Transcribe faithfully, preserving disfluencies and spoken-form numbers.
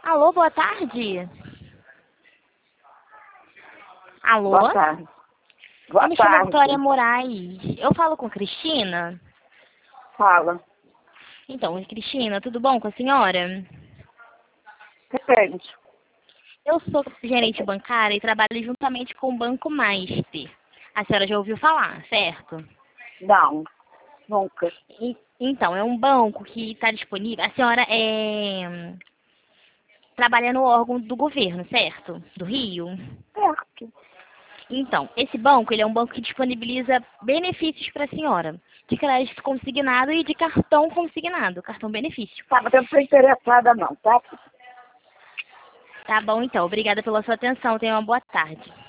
Alô, boa tarde. Alô? Boa tarde. Boa Eu me chamo tarde. Vitória Moraes. Eu falo com Cristina? Fala. Então, Cristina, tudo bom com a senhora? Depende. Eu sou gerente bancária e trabalho juntamente com o Banco Master. A senhora já ouviu falar, certo? Não. Nunca. E- Então, é um banco que está disponível. A senhora é... trabalha no órgão do governo, certo? Do Rio? Certo. Então, esse banco, ele é um banco que disponibiliza benefícios para a senhora, de crédito consignado e de cartão consignado, cartão benefício. Tá, mas eu não estou interessada não, tá? Tá bom, então. Obrigada pela sua atenção. Tenha uma boa tarde.